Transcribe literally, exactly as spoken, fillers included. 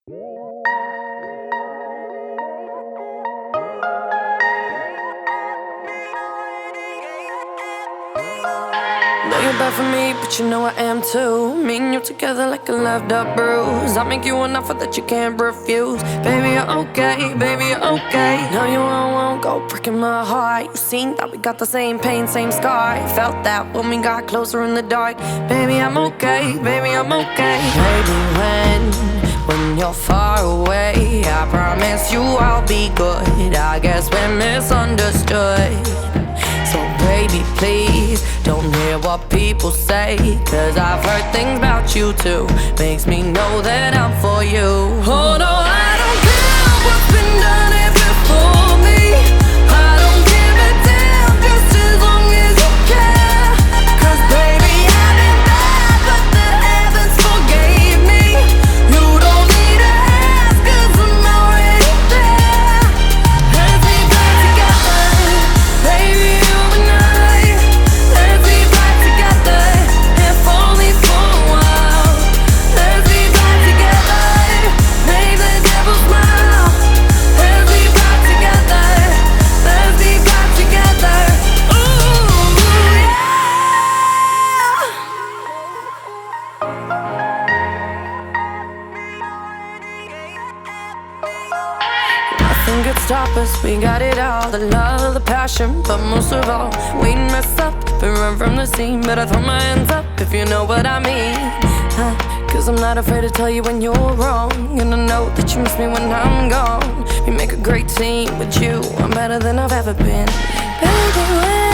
Know you're bad for me, but you know I am too. Me and you together like a left up bruise. I make you an offer that you can't refuse. Baby, you're okay, baby, you're okay. No, you won't, won't go breaking my heart. You seen that we got the same pain, same scar. Felt that when we got closer in the dark. Baby, I'm okay, baby, I'm okay. Baby, when, when you're far away, I promise you I'll be good. I guess we're misunderstood. So baby, please, don't hear what people say, cause I've heard things about you too. Makes me know that I'm for you. Oh no, I don't care what's been done here before me. I don't give a damn, just as long as you care. Cause baby, I've been bad, but the heavens forgave me. You don't need to ask, cause I'm already there. Let's be back together, baby. Nothing could stop us, we got it all. The love, the passion, but most of all, we mess up, been run from the scene. But I throw my hands up if you know what I mean, huh? Cause I'm not afraid to tell you when you're wrong. And I know that you miss me when I'm gone. We make a great team with you, I'm better than I've ever been. Baby, when